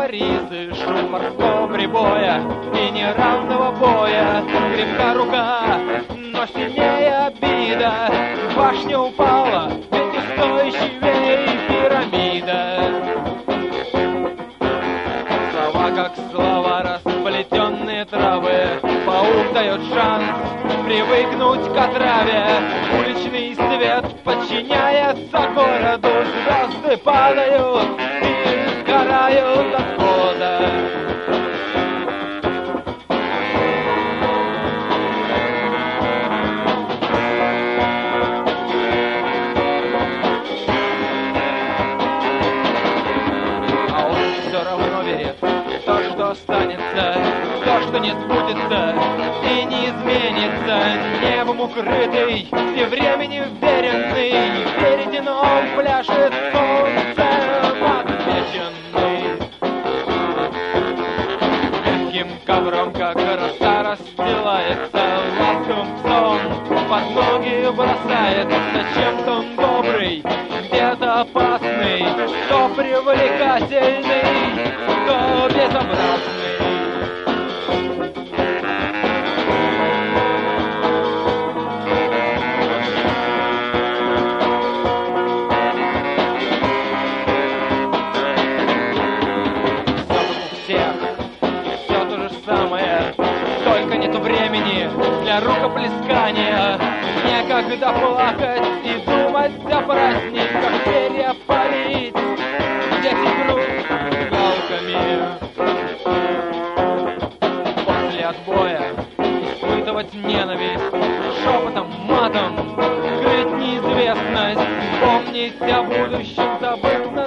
кипарисы, шум морского прибоя и неравного боя. Крепка рука, но сильнее обида. Башня упала, ведь устойчивее пирамида. Слова как слова, расплетенные травы. Паук дает шанс привыкнуть к отраве. Уличный свет подчиняется городу. Звезды падают и сгорают от голода. А он все равно верит в то, что останется, то, что не сбудется и не изменится. Небом укрытый и временем веренный, веретено пляшет солнце подвеченный. Мягким ковром, как роса, расстилается, ласковым псом под ноги бросает. Зачем-то он добрый, где-то опасный, то привлекательный, то безобразный. Только нету времени для рукоплескания. Некогда плакать и думать о праздниках, перья палить, деть игру галками. После отбоя испытывать ненависть, шепотом, матом крыть неизвестность, помнить о будущем, забыть на